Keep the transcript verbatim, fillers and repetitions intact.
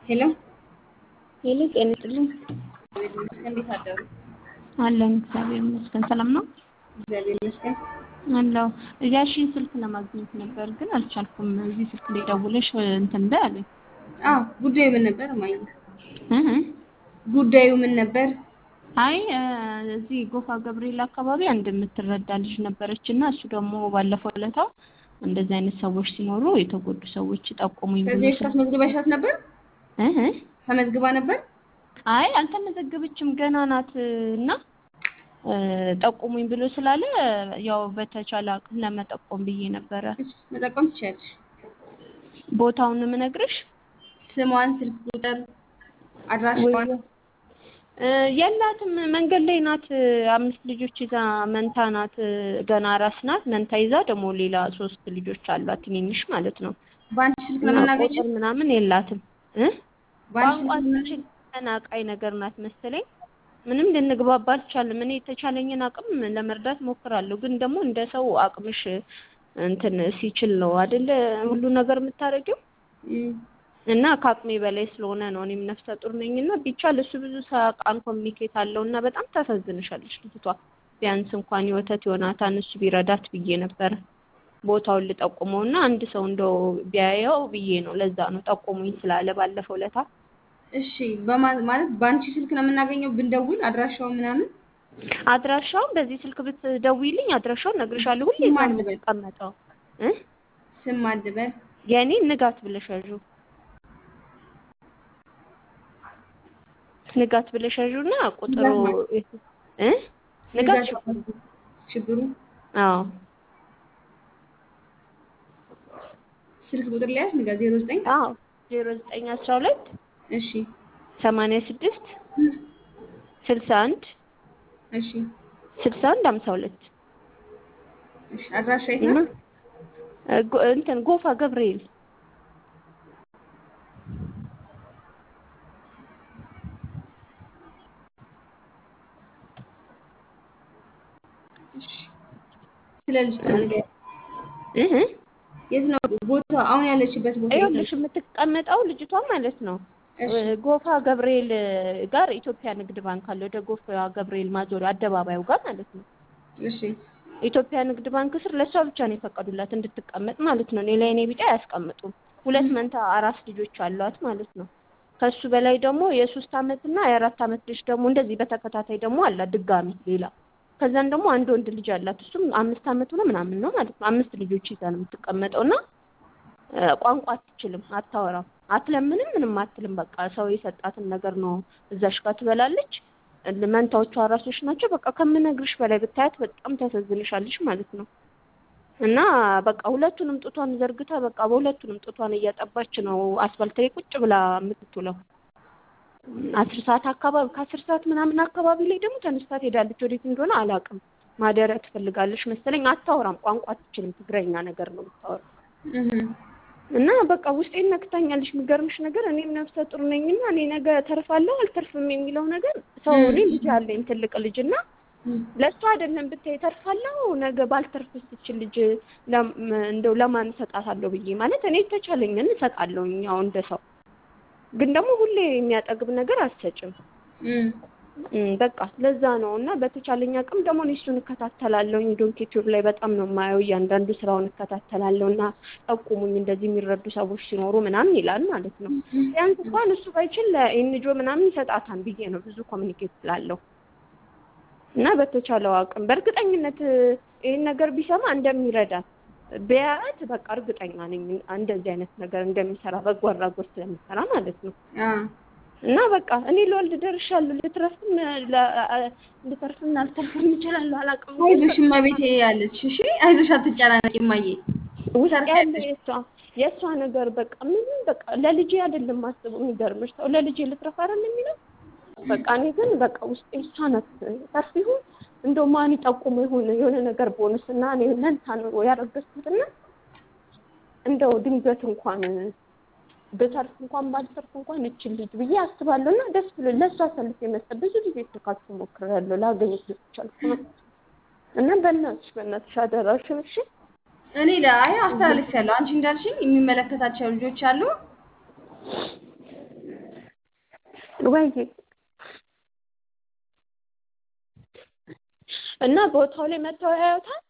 ሄሎ ሄሎ ጤና ይስጥልኝ። እግዚአብሔር ይመስገን። እንዴት አደሩ? አለን እግዚአብሔር ይመስገን። ሰላም ነው እግዚአብሔር ይመስገን። አለው። ያሺን ስልክ ለማግኘት ነበር ግን አልቻልኩም። እዚህ ስልክ ላይ ደውለሽ እንትን በይ አለኝ። አዎ ጉዳዩ ምን ነበር? እማዬ እህ ጉዳዩ ምን ነበር? አይ እዚህ ጎፋ ገብርኤል አካባቢ አንድ የምትረዳ ልጅ ነበረች እና እሱ ደግሞ ባለፈው ዕለታ እንደዚህ አይነት ሰዎች ሲኖሩ የተጎዱ ሰዎች ጠቁሙኝ ብሎ ከዚህ በፊት አስመዝግበሻት ነበር? እህ ተመዝግባ ነበር? አይ አልተመዘገበችም ገና ናት እና ጠቁሙኝ ብሎ ስላለ ያው በተቻለ አቅም ለመጠቆም ብዬ ነበረ። እሺ መጠቆም ትችያለሽ። ቦታውን የምነግርሽ ስሟን፣ ስልክ ቁጥር፣ ወይ አድራሻዋን። የላትም መንገድ ላይ ናት። አምስት ልጆች ይዛ መንታ ናት። ገና ራስ ናት። መንታ ይዛ ደግሞ ሌላ ሶስት ልጆች አሏት ትንንሽ ማለት ነው። በአንቺ ስልክ ነው እና የምናገኘው? ቁጥር ምናምን የላትም እ በአንቺ ቋንቋ ስልክ ነው ትችል ተናቃይ ነገር ናት መሰለኝ። ምንም ልንግባባ አልቻልም። እኔ የተቻለኝን አቅም ለመርዳት ሞክራለሁ። ግን ደግሞ እንደ ሰው አቅምሽ እንትን ሲችል ነው አይደለ ሁሉ ነገር የምታረጊው። እና ከአቅሜ በላይ ስለሆነ ነው። እኔም ነፍሰ ጡር ነኝና ቢቻል እሱ ብዙ ሰቃን ኮሚኒኬት አለውና በጣም ታሳዝንሻለች ልጅቷ። ቢያንስ እንኳን የወተት ዮናታን እሱ ቢረዳት ብዬ ነበር። ቦታውን ልጠቁመውና አንድ ሰው እንደው ቢያየው ብዬ ነው። ለዛ ነው ጠቁሙኝ ስላለ ባለፈው ለታ እሺ በማለት በአንቺ ስልክ ነው የምናገኘው ብንደውል አድራሻው ምናምን? አድራሻውን በዚህ ስልክ ብትደውይልኝ አድራሻውን እነግርሻለሁ። ሁሌ ስም እዛ ማን ነው ልበል? የምትቀመጠው እ ስም ማን ልበል? የኔ ንጋት ብለሽ ያዡ ንጋት ብለሽ ያዡና ቁጥሩ እ ንጋት ሽብሩ ሽብሩ። አዎ ስልክ ቁጥር ላይ ንጋት ዜሮ ዘጠኝ አዎ ዜሮ ዘጠኝ አስራ ሁለት እሺ ሰማንያ ስድስት ስልሳ አንድ እሺ ስልሳ አንድ ሃምሳ ሁለት እሺ አድራሻ የት ነው? እንትን ጎፋ ገብርኤል እሺ ስለልጅ ተነገ እህ የት ነው ቦታ? አሁን ያለችበት ቦታ የት ነው? ይኸውልሽ የምትቀመጠው ልጅቷ ማለት ነው ጎፋ ገብርኤል ጋር ኢትዮጵያ ንግድ ባንክ አለ። ወደ ጎፋ ገብርኤል ማዞሪያ አደባባዩ ጋር ማለት ነው። እሺ ኢትዮጵያ ንግድ ባንክ ስር ለሷ ብቻ ነው የፈቀዱላት እንድትቀመጥ ማለት ነው። ሌላ የኔ ቢጤ አያስቀምጡም። ሁለት መንታ አራት ልጆች አሏት ማለት ነው። ከሱ በላይ ደግሞ የሶስት አመት እና የአራት አመት ልጅ ደግሞ እንደዚህ በተከታታይ ደግሞ አላት ድጋሚ ሌላ። ከዛን ደግሞ አንድ ወንድ ልጅ አላት። እሱም አምስት አመቱ ነው ምናምን ነው ማለት ነው። አምስት ልጆች ይዛ ነው የምትቀመጠውና ቋንቋ አትችልም፣ አታወራም፣ አትለምንም፣ ምንም አትልም። በቃ ሰው የሰጣትን ነገር ነው እዛሽ ጋር ትበላለች። መንታዎቿ አራሶች ናቸው። በቃ ከምነግርሽ በላይ ብታያት በጣም ታሳዝንሻለሽ ማለት ነው። እና በቃ ሁለቱንም ጡቷን ዘርግታ በቃ በሁለቱንም ጡቷን እያጠባች ነው አስፋልት ላይ ቁጭ ብላ የምትውለው። አስር ሰዓት አካባቢ ከአስር ሰዓት ምናምን አካባቢ ላይ ደግሞ ተነስታ ትሄዳለች። ወዴት እንደሆነ አላውቅም። ማደሪያ ትፈልጋለች መሰለኝ። አታወራም፣ ቋንቋ አትችልም። ትግረኛ ነገር ነው የምታወራው። እና በቃ ውስጤን ነክታኛለች። የሚገርምሽ ነገር እኔም ነፍሰ ጡር ነኝና እኔ ነገ ተርፋለሁ አልተርፍም የሚለው ነገር ሰው እኔ ልጅ አለኝ ትልቅ ልጅና ለሷ አይደለም ብታይ ተርፋለሁ ነገ ባልተርፍስ ትችል ልጅ እንደው ለማን እሰጣታለሁ ብዬ ማለት እኔ ተቻለኝን እሰጣለሁ። ያው እንደ ሰው ግን ደግሞ ሁሌ የሚያጠግብ ነገር አትሰጭም። በቃ ለዛ ነው እና በተቻለኝ አቅም ደግሞ እሱን እከታተላለሁ። ዶንኪ ቲዩብ ላይ በጣም ነው የማየው። እያንዳንዱ ስራውን እከታተላለሁና ጠቁሙኝ እንደዚህ የሚረዱ ሰዎች ሲኖሩ ምናምን ይላል ማለት ነው። ቢያንስ እንኳን እሱ ባይችል ለኤንጂኦ ምናምን ይሰጣታል ብዬ ነው ብዙ ኮሚኒኬት ስላለው እና በተቻለው አቅም በእርግጠኝነት ይሄን ነገር ቢሰማ እንደሚረዳት ቢያት በቃ እርግጠኛ ነኝ እንደዚህ አይነት ነገር እንደሚሰራ በጎ አድራጎት ስለሚሰራ ማለት ነው። እና በቃ እኔ ልወልድ ደርሻለሁ። ልትረፍም ልትረፍም አልተርፍም እችላለሁ አላውቅም። አይዞሽ እማቤቴ ያለች እሺ፣ አይዞሽ አትጨናነቂ እማዬ። ውስጥ ያለ የሷ የሷ ነገር በቃ ምንም በቃ ለልጄ አይደለም ማስበው። የሚገርምሽ ሰው ለልጄ ልትረፍ አይደል የሚለው በቃ እኔ ግን በቃ ውስጥ እሷ ናት። ተርፍ ይሁን እንደው ማን ይጠቁም ይሁን የሆነ ነገር ቦነስና እኔ ለንታ ነው ያረገዝኩትና እንደው ድንገት እንኳን በተርፍ እንኳን ባልተርፍ እንኳን እችል ልጅ ብዬ አስባለሁና ደስ ብሎ ለሷ ሰልፍ የመስጠት ብዙ ጊዜ ተካክቶ ሞክሬያለሁ ላገኘት ልቻልኩ ነው። እና በእናትሽ በእናትሽ አደራሽን እሺ። እኔ ላይ አስተላልፌያለሁ። አንቺ እንዳልሽኝ የሚመለከታቸው ልጆች አሉ ወይ እና ቦታው ላይ መተው ያዩታል